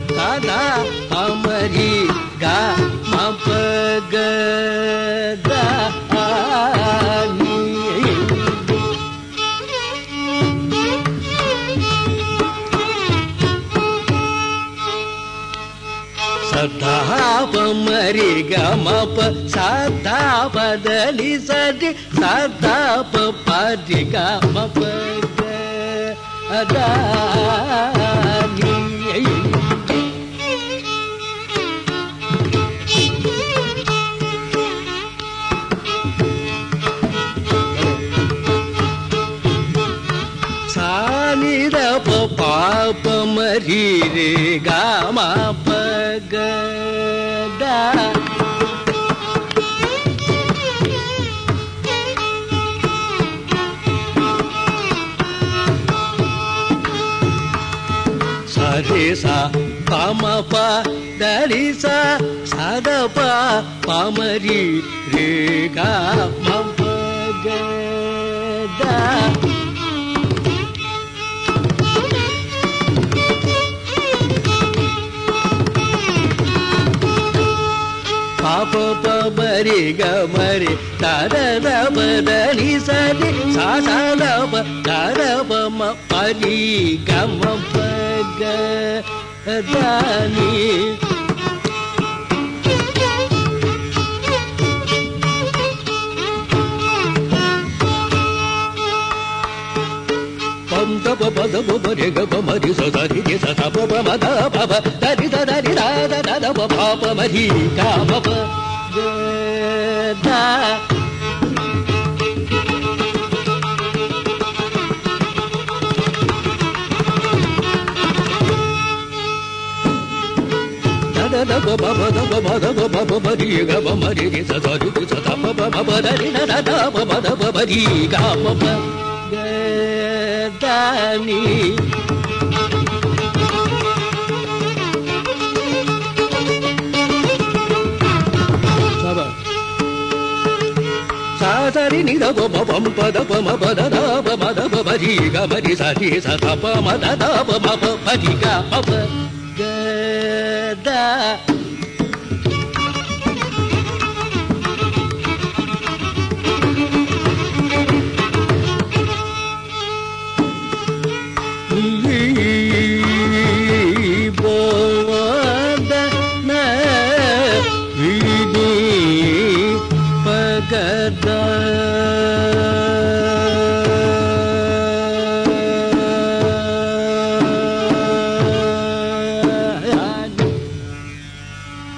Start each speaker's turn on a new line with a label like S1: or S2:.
S1: சதா பமரி க மப க த நீ சதா பமரி க மப சதா பதலி சதி சதா பரி க மப க த நீ சானித பாப மரி ரே காம பகதா சரி சா பம ப தரி சா சத ப பமரி ரே காம பகதா பாப பமரி கமரி தரத பதனி சதி சாசதப தரபம பரி கம பகதனி பத பத பரி கமரி சதரி சத பப மத பப தரி தரி தத தத பப மரி கம பகதா தத பப மத மத பப மரி கம மரி சதரி சத பப மப தரி தத பப மத மரி கம பகதனி சாசரி நித பபம் பத பம பத பம பத பரி கமரி சதி சத பம தத பம பரி கம